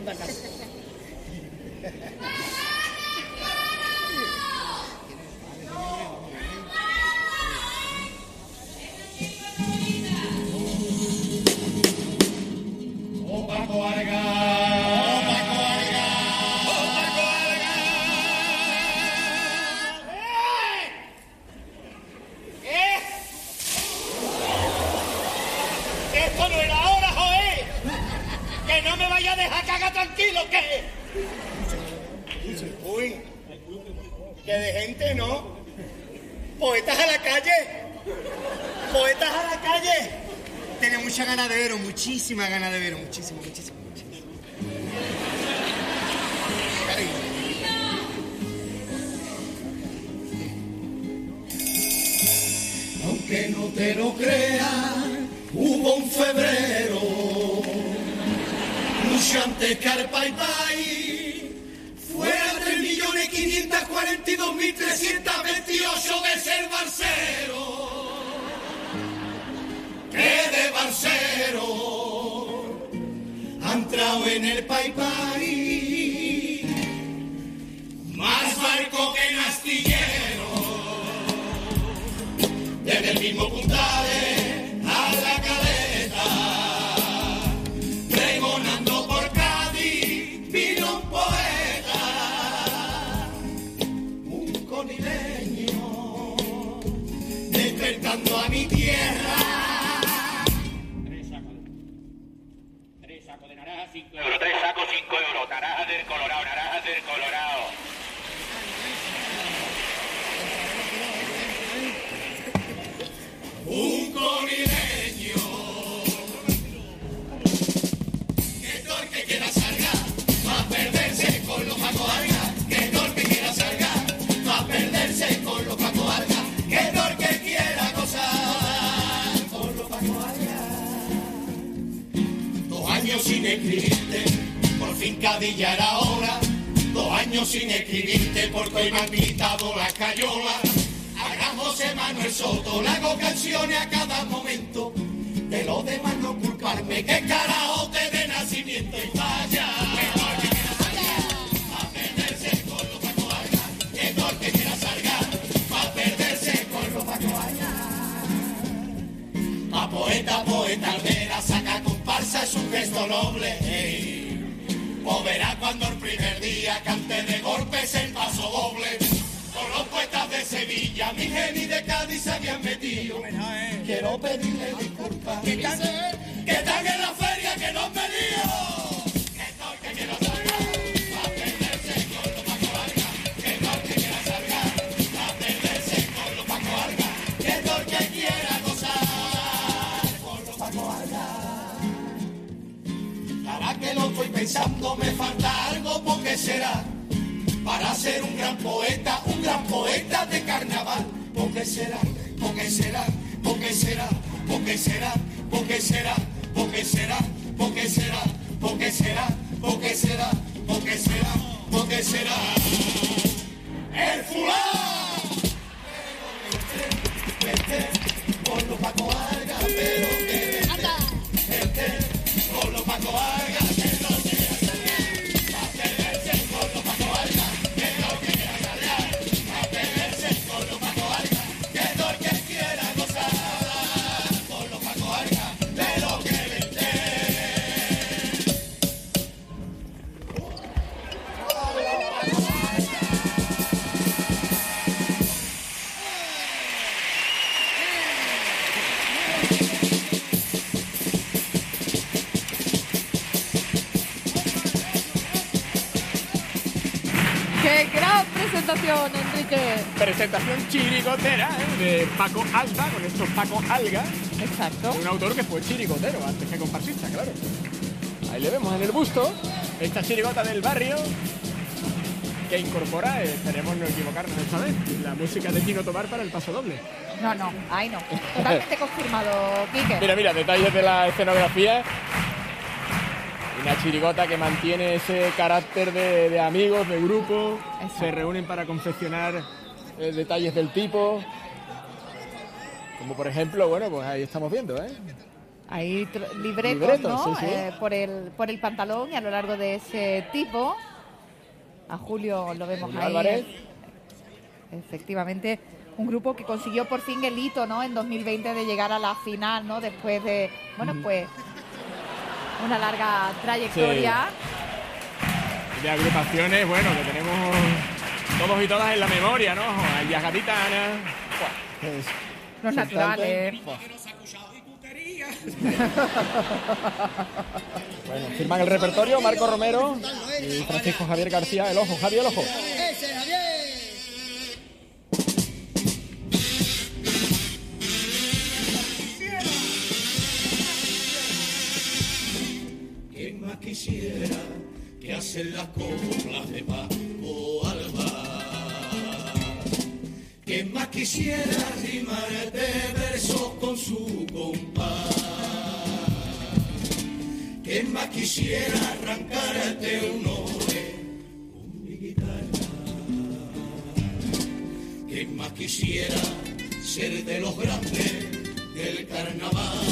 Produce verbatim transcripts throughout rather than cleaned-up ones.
segunda casa. ¡Oh, Paco Vargas! ¡Oh, Paco Vargas! ¡Oh, Paco Vargas! ¿Qué? ¿Que esto no era hora, joder? ¿Que no me vaya a dejar cagar tranquilo, qué? Uy, que de gente no. Poetas a la calle. Poetas a la calle. Tenía mucha ganas de veros, muchísima ganas de veros, muchísimo, muchísimo, muchísimo. Ay. Aunque no te lo creas, hubo un febrero, mucho antes que al Pai Pai, fuera tres millones quinientos cuarenta y dos mil trescientos veintiocho de ser barcero. Que de barcero ha entrado en el Pai Pai, más barco que en astillero, desde el mismo Puntales a la Caleta, pregonando por Cádiz vino un poeta, un conileño, despertando a mi tierra. cinco euros, tres sacos, cinco euros, naranja del Colorado, naranja del Colorado. Un conileño, que todo el que quiera salgar, va a perderse con los Paco Vargas, que todo el que quiera salgar, va a perderse con los Paco Vargas, que todo el que quiera gozar con los Paco Vargas. Dos años sin escribirte, por fin Cádiz ya era hora. Dos años sin escribirte, porque hoy me han quitado las cayolas. A gran José Manuel Soto le hago canciones a cada momento. De lo demás no culparme, que carajote de nacimiento. Y vaya, que todo el que quiera salgar, va a perderse con los Paco Vargas. Que todo el que quiera salgar, va a perderse con los Paco Vargas. A poeta, poeta Alvera, saca comparsa, es un gesto noble. Hey. O verá cuando el primer día cante de golpes el paso doble. Con los poetas de Sevilla, mi geni de Cádiz se habían metido. Quiero pedirle disculpas. Que están, que están en la feria que no han venido. Que todo el que quiera salgar, va a perderse con los Paco Vargas. Que todo el que quiera salgar, va a perderse con los Paco Vargas. Que todo el que quiera gozar con los Paco Vargas. Ahora que lo estoy pensando, me falta algo, porque será para ser un gran poeta, un gran poeta de carnaval. Porque será, porque será, porque será, porque será, porque será, porque será, porque será, porque será, porque será, porque será, porque será el fulano. Vete con los Paco Vargas, pero que vete, vete con los Paco Vargas. Presentación, Enrique. Presentación chirigotera, ¿eh? De Paco Alga, con estos Paco Alga. Exacto. Un autor que fue chirigotero antes que comparsista, claro. Ahí le vemos en el busto esta chirigota del barrio que incorpora, eh, esperemos no equivocarnos esta vez, la música de Tino Tobar para el paso doble. No, no, ahí no. Totalmente confirmado, Quique. Mira, mira, detalles de la escenografía. Una chirigota que mantiene ese carácter de, de amigos, de grupo. Exacto. Se reúnen para confeccionar eh, detalles del tipo. Como por ejemplo, bueno, pues ahí estamos viendo, ¿eh? Hay tr- libretos, Libretos, ¿no? sí, sí. Eh, por, el, por el pantalón y a lo largo de ese tipo. A Julio lo vemos Julio ahí. Álvarez. Efectivamente, un grupo que consiguió por fin el hito, ¿no? En dos mil veinte de llegar a la final, ¿no? Después de, bueno, pues una larga trayectoria. De agrupaciones, bueno, que tenemos todos y todas en la memoria, ¿no? Ellas Gaditanas. Pues, Los naturales. bueno, firman el repertorio Marco Romero y Francisco Javier García. El ojo, Javier, el ojo. ¡Ese, Javier! ¿Quién más quisiera que hacen las coplas de Paco Alba? ¿Quién más quisiera rimar de versos con su compás? ¿Quién más quisiera arrancarte un ole con mi guitarra? ¿Quién más quisiera ser de los grandes del carnaval?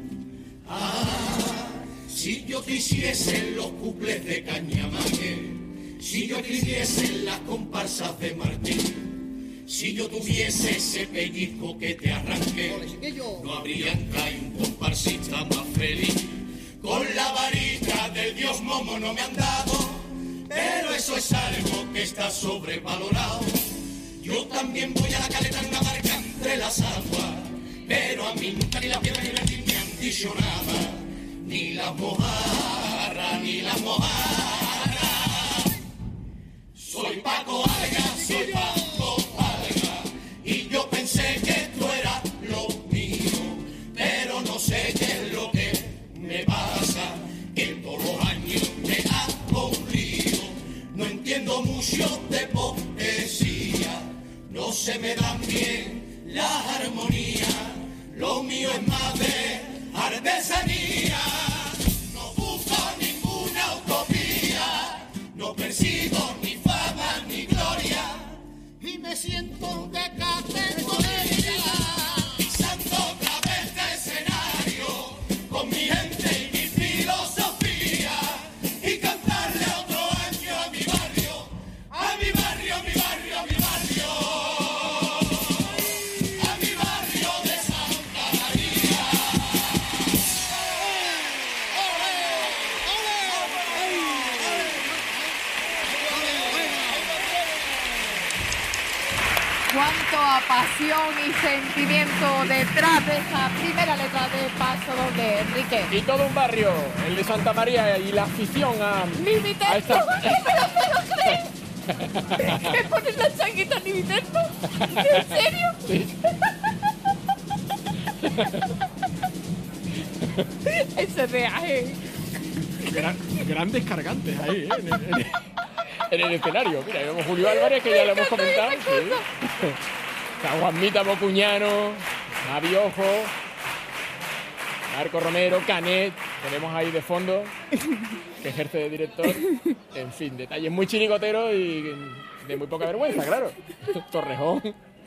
Ah, si yo te hiciese los cuples de Cañamaque, si yo escribiese las comparsas de Martín, si yo tuviese ese pellizco que te arranque, no habría caído un comparsista más feliz. Con la varita del dios Momo no me han dado, pero eso es algo que está sobrevalorado. Yo también voy a la caleta en una barca entre las aguas, pero a mí nunca ni la piedra ni la tin me han dicho nada, ni las mojarras, ni las mojarras. Soy Paco Alga, soy Paco Alga, y yo pensé que esto era lo mío, pero no sé qué es lo que me pasa, que todos los años me ha aburrido. No entiendo mucho de poesía, no se me dan bien las armonías, lo mío es más de artesanía. No busco ninguna utopía, no persigo ni fama ni gloria, y me siento de categoría, pisando otra vez de escenario, con mi gente y mi filosofía, y cantarle otro año a mi barrio, a mi barrio, a mi barrio, a mi barrio, a mi barrio de Santa María. Cuánto pasión y sentimiento detrás de esa primera letra de Paso Doble, Enrique. Y todo un barrio, el de Santa María, y la afición a, ¡Límite! a esta... ¿Pero te lo crees? ¿Me pones la changuita Liviterno? ¿En serio? Sí. Ese viaje. Gran- grandes cargantes ahí, ¿eh? en, el, en el- en el escenario. Mira, ahí vemos Julio Álvarez, que ya lo hemos comentado. Sí. Está Juanmita Bocuñano, Javi Ojo, Marco Romero, Canet, tenemos ahí de fondo, que ejerce de director. En fin, detalles muy chirigoteros y de muy poca vergüenza, claro. Torrejón.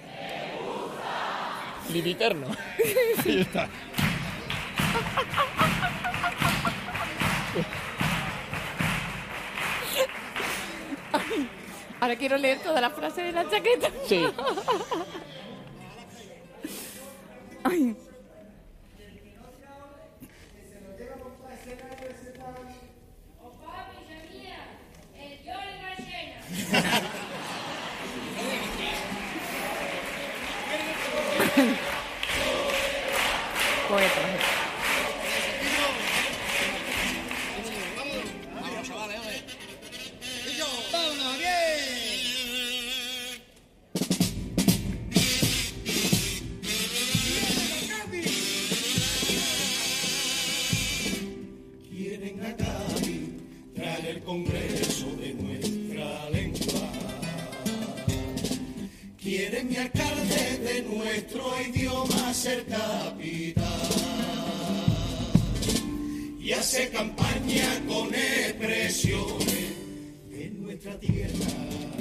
Liviterno. Ahí está. Ahora quiero leer toda la frase de la chaqueta. Sí. Ay. Poeta. Vamos, chavales, hombre. Y yo, vámonos, bien. Quieren a Cádiz traer el Congreso de nuestra lengua. Quieren mi alcalde de nuestro idioma ser capital. Y hace campaña con expresiones de nuestra tierra.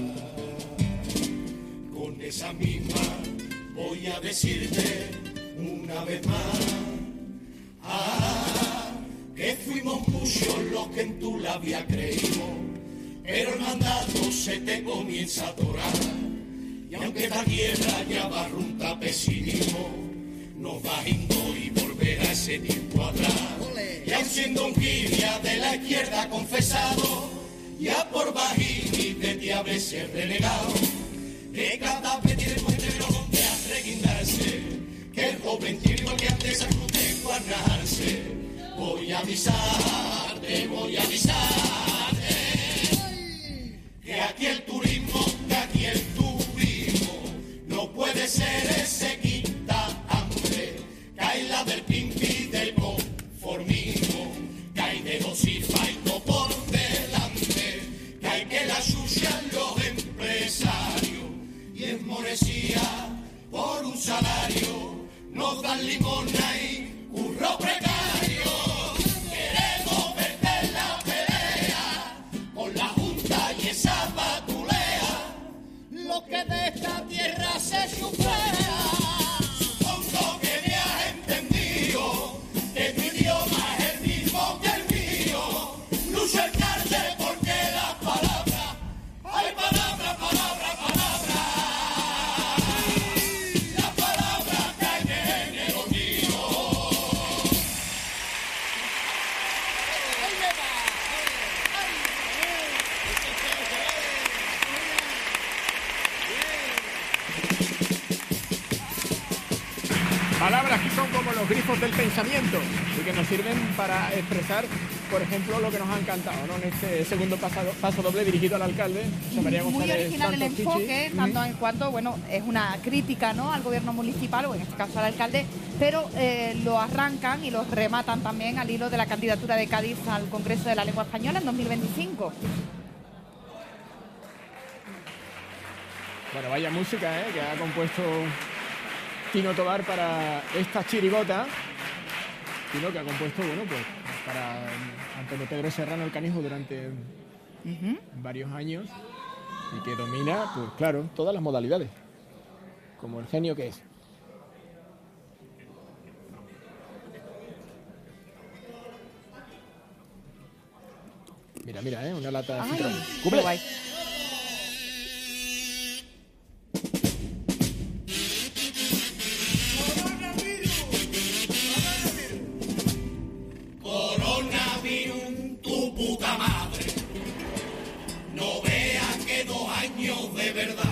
Con esa misma voy a decirte una vez más: Ah, que fuimos muchos los que en tu labia creímos, pero el mandato se te comienza a atorar. Y aunque esta tierra ya barrunta pesimismo, nos va a y volver a ese tiempo atrás. Y aun siendo un guía de la izquierda confesado, ya por bajini de ti a veces renegado, que cada vez tiene puente donde a reguindarse, que el joven tiene igual que antes a cruz de guardarse. Voy a avisarte, voy a avisarte, que aquí el turismo, que aquí el turismo, no puede ser ese quita hambre, que hay la del pimpi del conformismo, que hay de dos y faito por delante, que hay que la sucian los empresarios, y es moresía por un salario, nos dan limona y curro precario. Queremos verte en la pelea, con la junta y esa patulea, lo que de esta tierra se sufrea. Supongo que me has entendido, que tu idioma es el mismo que el mío. Lucha el cárcel porque las palabras, hay palabras, palabras, palabras, las palabras caen en el olvido. Palabras que son como los grifos del pensamiento y que nos sirven para expresar, por ejemplo, lo que nos ha encantado, ¿no? En este segundo pasado, paso doble dirigido al alcalde, José María Muy González original el Santos enfoque, Chichi. tanto en cuanto, bueno, es una crítica, ¿no?, al gobierno municipal, o en este caso al alcalde, pero eh, lo arrancan y lo rematan también al hilo de la candidatura de Cádiz al Congreso de la Lengua Española en dos mil veinticinco. Bueno, vaya música, ¿eh?, que ha compuesto Tino Tobar para esta chirigota. Tino, que ha compuesto, bueno, pues para Antonio Pedro Serrano el Canijo durante uh-huh. varios años, y que domina, pues claro, todas las modalidades, como el genio que es. Mira, mira, ¿eh?, una lata de citrón. ¡Cumple! Guay. De verdad,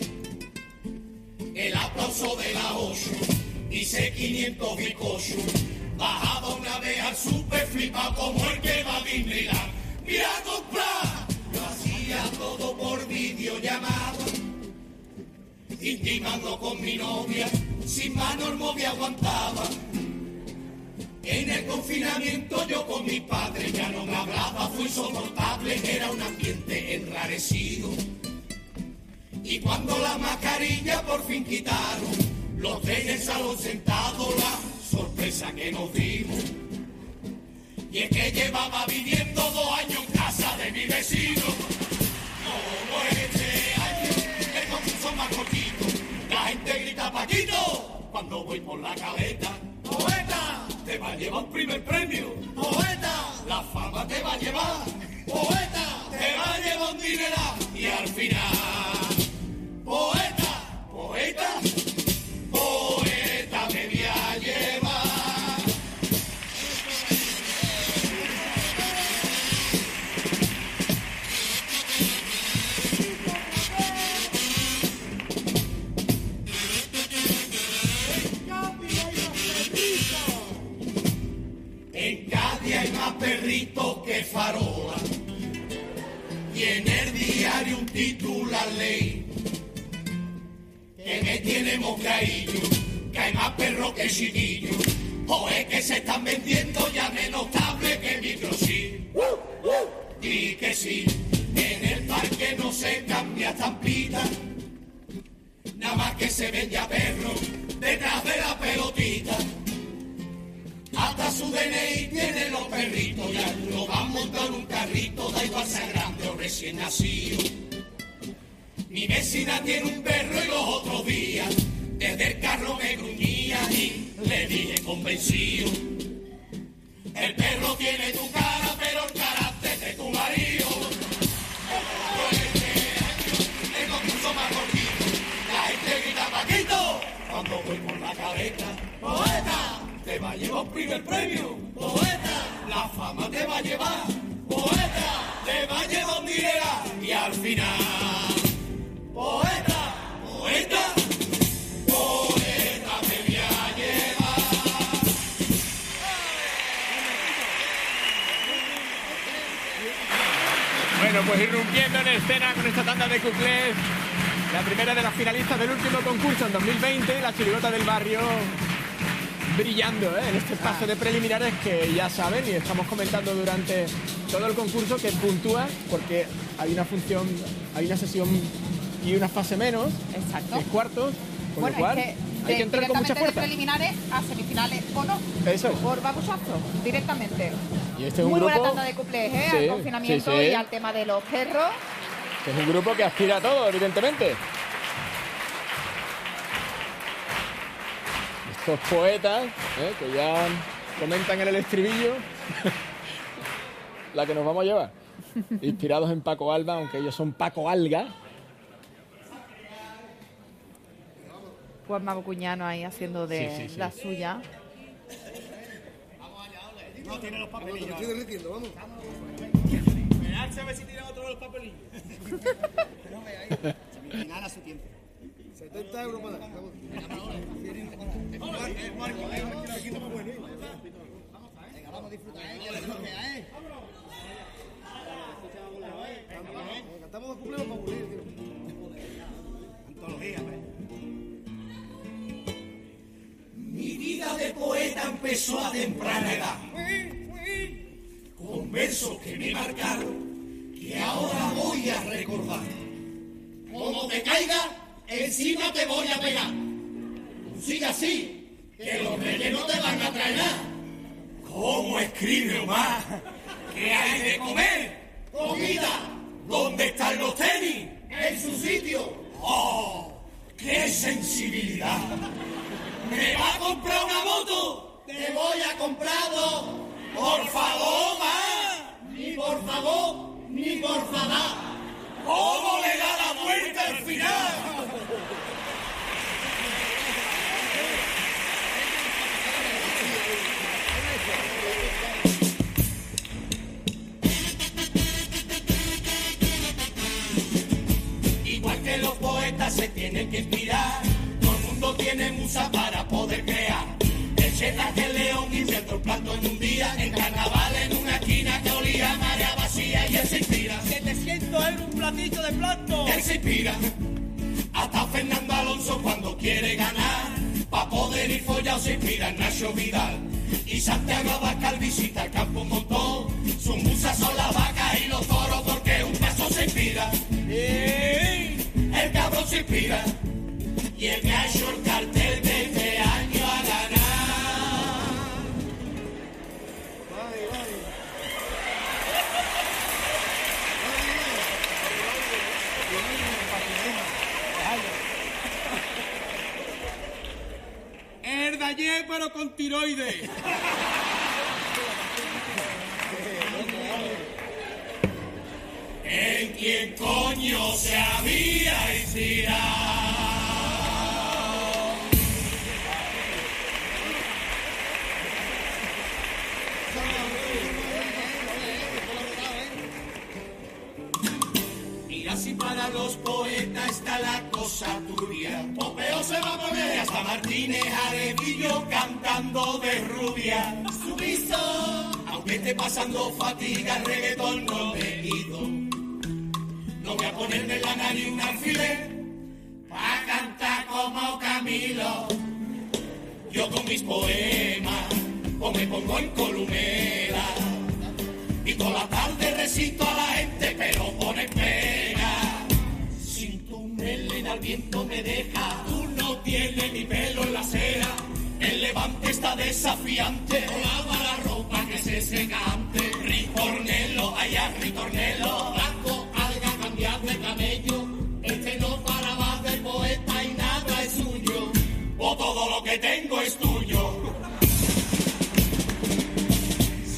el aplauso de la ocho, dice quinientos bizcochos, bajaba una vez al super flipado como el que va a Disneyland. ¡Mira a comprar! Lo hacía todo por videollamada, intimando con mi novia, sin mano el móvil aguantaba. En el confinamiento yo con mi padre ya no me hablaba, fue insoportable, era un ambiente enrarecido. Y cuando la mascarilla por fin quitaron, los tres en el salón sentados, la sorpresa que nos dimos. Y es que llevaba viviendo dos años en casa de mi vecino. Como este año, el concurso más cortito, la gente grita Paquito cuando voy por la caleta. Poeta, te va a llevar un primer premio. Poeta, la fama te va a llevar. Poeta, te va a llevar un dineral. Y al final, poeta, poeta, poeta me voy a llevar. En Cádiz hay más perritos que farola, y en el diario un titular ley que me tiene moscaillo, que hay más perros que chiquillo. O es que se están vendiendo ya menos tablet que microchip. Y que sí, en el parque no se cambia estampita, nada más que se ven ya perros detrás de la pelotita. Hasta su D N I tiene los perritos, ya lo van montando en un carrito, da igual sea grande o recién nacido. Mi vecina tiene un perro y los otros días desde el carro me gruñía y le dije convencido: El perro tiene tu cara, pero el carácter de tu marido. El concurso más cortito, la gente grita Paquito. Cuando voy por la cabeza, poeta, te va a llevar un primer premio. Poeta, la fama te va a llevar. Poeta, te va a llevar un dinero. Y al final, poeta, poeta, poeta te voy a llevar. Bueno, pues irrumpiendo en escena con esta tanda de cuplés, la primera de las finalistas del último concurso en dos mil veinte, la chirigota del barrio, brillando ¿eh? en este paso de preliminares que ya saben y estamos comentando durante todo el concurso que puntúa porque hay una función, hay una sesión y una fase menos, Exacto. que es cuartos, con Bueno, lo cual es que hay de- que entrar con mucha directamente fuerza. de preliminares a semifinales o no. Eso es. Por babusazo, directamente. Y este es un Muy grupo buena tanda de cuplés, ¿eh? Sí, al confinamiento sí, sí. y al tema de los perros. que es un grupo que aspira a todo, evidentemente. Estos poetas, ¿eh? que ya comentan en el estribillo la que nos vamos a llevar. Inspirados en Paco Alba, aunque ellos son Paco Alga. Juan Mago Cuñano ahí haciendo de Sí, sí, sí. la suya. No tiene los papelillos. Estoy derritiendo, vamos. A ver si tiene otro de los papelillos. No me ahí. Semifinal a su tiempo. setenta euros para dar. Vamos. El Marco, aquí estamos buenos. Venga, vamos a disfrutar, ¿eh? Que les bloquea, ¿eh? Cantamos dos cumpleaños para aburrir, tío. Antología, ¿eh? Mi vida de poeta empezó a temprana edad, con versos que me marcaron, que ahora voy a recordar. Como te caiga, encima te voy a pegar. Tú sigue así, que los reyes no te van a traer nada. ¿Cómo escribe Omar? ¿Qué hay de comer? Comida. ¿Dónde están los tenis? En su sitio. ¡Oh! ¡Qué sensibilidad! ¿Me va a comprar una moto? Te voy a comprar dos. Por favor, ma. Ni por favor, ni por favor. ¿Cómo le da la vuelta al final? Igual que los poetas se tienen que inspirar, todo el mundo tiene musa para poder crear. El chef Ángel León insertó el plato en un día, en carnaval en una esquina que olía a marea vacía y él se inspira. setecientos euros un platillo de plato. Él se inspira. Hasta Fernando Alonso cuando quiere ganar, pa' poder ir follado se inspira en Nacho Vidal. Y Santiago Abascal visita el campo un montón, sus musas son las vacas y los toros porque un paso se inspira. El cabrón se inspira. Y el que ha hecho el cartel de este año a ganar. El de ayer, pero con tiroides. ¿En quién coño se había inspirado? Mira si para los poetas está la cosa turbia, Popeo se va a poner hasta Martínez Arevillo cantando de rubia. Su visto, aunque esté pasando fatiga, el reggaetón no me quito. No voy a ponerme en la nariz un alfiler pa' cantar como Camilo. Yo con mis poemas o me pongo en columela y toda la tarde recito a la gente, pero pone pena. Sin tu melena al viento me deja, tú no tienes ni pelo en la acera. El levante está desafiante, lava la ropa que se seca antes. Ritornelo, allá ritornelo, blanco, alga, cambiar de cabello. Este no para más del poeta y nada es suyo, o todo lo que tengo es tuyo.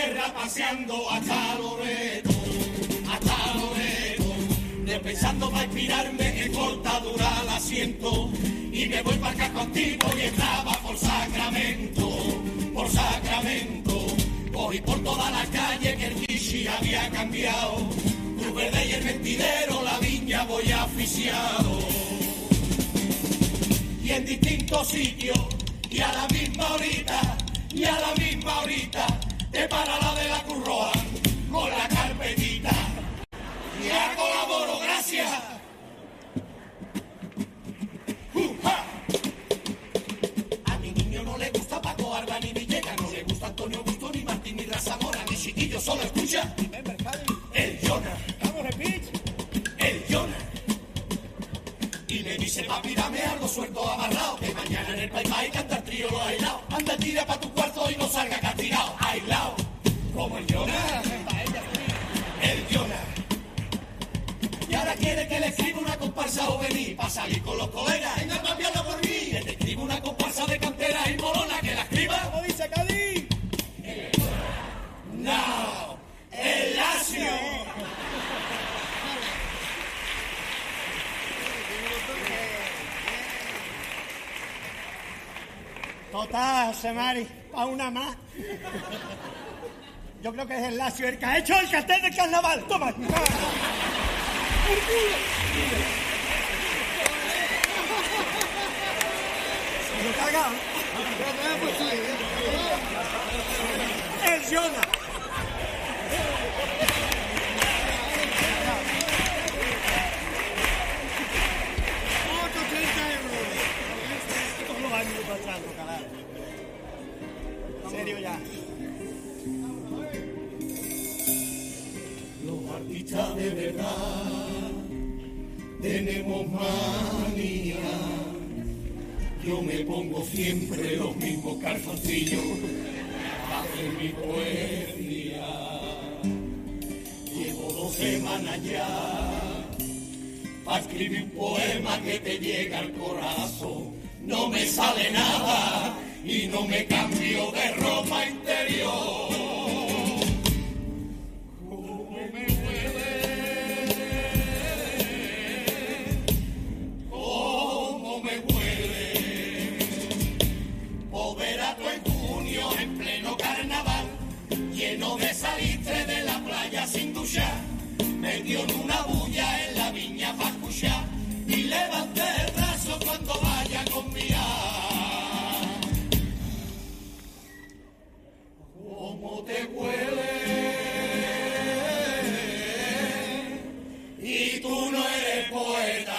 tierra paseando hasta Loreto, hasta Loreto, repensando para inspirarme en cortadura al asiento, y me voy para el casco antiguo y estaba por Sacramento, por Sacramento, cogí por toda la calle que el Kishi había cambiado, Cruz Verde y el Mentidero, la Viña voy aficiado, y en distintos sitios, y a la misma horita, y a la misma horita, te para la de la Cruz Roja, con la carpetita, ya colaboro, gracias. Uh-ha. A mi niño no le gusta Paco Arba ni Villegas, no le gusta Antonio Augusto, ni Martín, ni Razamora, ni chiquillo, solo escucha el Jonah, el Jonah. Y le dice, papi, dame algo suelto amarrado, que mañana en el país va a cantar trío lo aislado. Anda, tira pa' tu cuarto y no salga castigado, aislado. Como el Jonah, el Jonah. Y ahora quiere que le escriba una comparsa juvenil para salir con los colegas. Venga, cambiarlo por mí. Que te escriba una comparsa de cantera y molona, que la escriba. ¿Cómo dice Cádiz? No, el Lazio. Total, Semari, pa' una más. Yo creo que es el Lazio el que ha hecho el cartel del carnaval. Toma. Se lo caga. El Jonah. Otro treinta euros. Todos los años pasando, carajo. En serio ya. Los artistas de verdad tenemos manía. Yo me pongo siempre los mismos calzoncillos para hacer mi poesía. Llevo dos semanas ya para escribir un poema que te llega al corazón. No me sale nada y no me cambio de ropa interior. Lleno de salitre de la playa sin duchar, me dio en una bulla en la viña para escuchar y levanté el brazo cuando vaya con mi ar. ¿Cómo te huele? Y tú no eres poeta.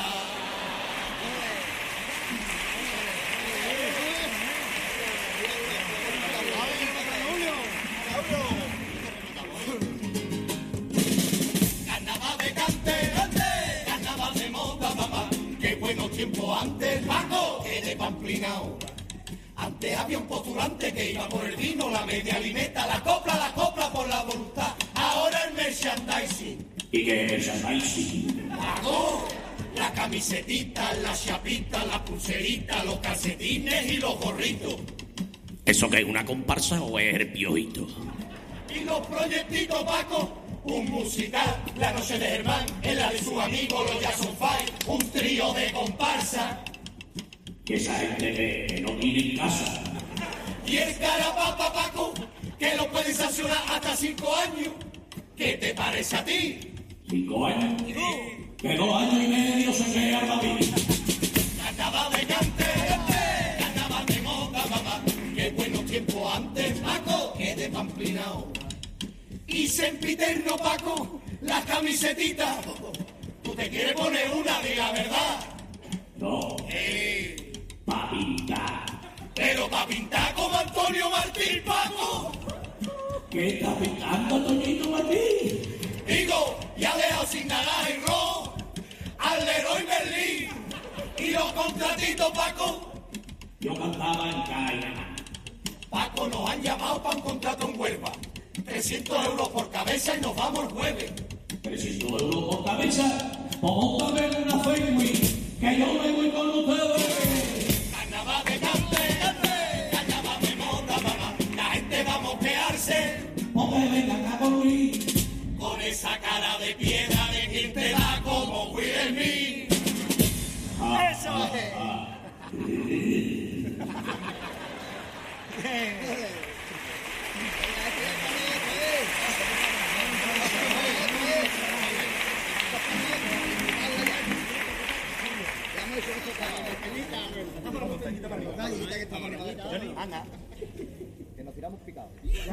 Tiempo antes, Paco, que de Pamplina ahora. Antes había un postulante que iba por el vino, la media limeta, la copla, la copla por la voluntad. Ahora el merchandising. ¿Y qué es merchandising? Paco, la camisetita, las chapitas, las pulseritas, los calcetines y los gorritos. ¿Eso qué es una comparsa o es el piojito? Y los proyectitos, Paco. Un musical, la noche de Germán, en la de sus amigos, los Jackson Five, un trío de comparsa. Que esa gente que, que no tiene casa. Y el carapapa, Paco, que lo pueden sancionar hasta cinco años. ¿Qué te parece a ti? ¿Cinco años? Que dos años y medio se crea la vida. Carnaval de cante, carnaval de moda, mamá. Qué buenos tiempos antes, Paco, que de Pamplina ahora. Y sempiterno, Paco, las camisetitas. ¿Tú te quieres poner una, di la verdad? No. Eh. Pa' pintar. Pero pa' pintar como Antonio Martín, Paco. ¿Qué está pintando Toñito Martín? Digo, ya ha dejado sin naranja y rojo al Leroy Merlin. Y los contratitos, Paco. Yo cantaba en Caina. Paco, nos han llamado para un contrato en Huelva. trescientos euros por cabeza y nos vamos el jueves. trescientos euros por cabeza, póngame una ferry, que yo me voy con ustedes. Carnaval de cante, carnaval de moda, mamá. La gente va a moquearse esa cara de piedra de quien te da como Will Smith. ¡Eso! Anda, que nos tiramos picados.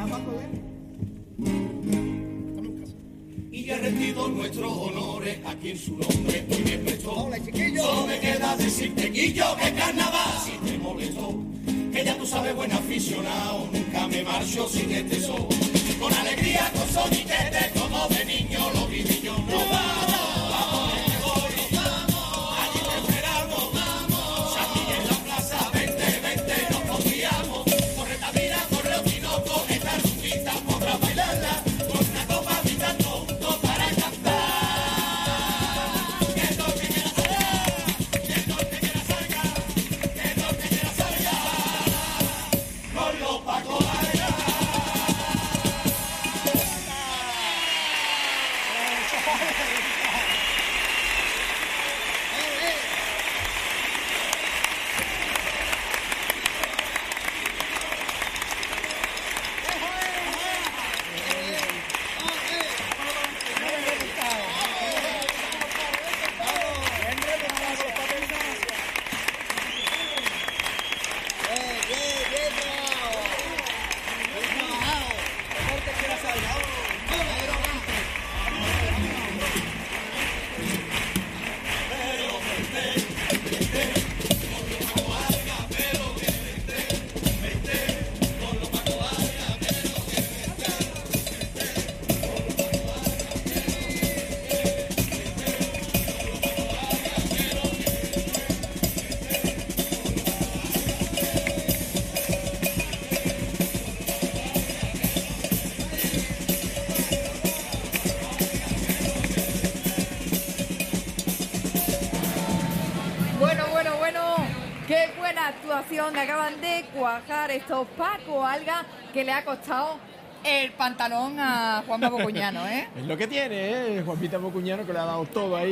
Y ya rendido nuestros honores a quien su nombre hoy me prestó. Hola, chiquillo. Solo me queda decirte, Guillo, que carnaval si te molestó. Que ya tú sabes, buen aficionado, nunca me marcho sin este sol. Con alegría, con soniquete, como de niño lo viví yo. ¡Nos vamos! ¡Vamos, este gol, nos vamos! Allí te esperamos, vamos. Aquí en la plaza, vente, vente, nos confiamos. Corre Tavira, corre Orinoco, esta rumbita podrá bailarla. Con una copa brindar tonto para cantar. Que no te quiera salga, que no te quiera salga, que no te quiera salga. Con los Paco Vargas. Bueno, bueno, bueno, qué buena actuación acaban de cuajar estos Paco Alga, que le ha costado el pantalón a Juanma Bocuñano, ¿eh? Es lo que tiene, ¿eh? Juanpita Bocuñano, que le ha dado todo ahí.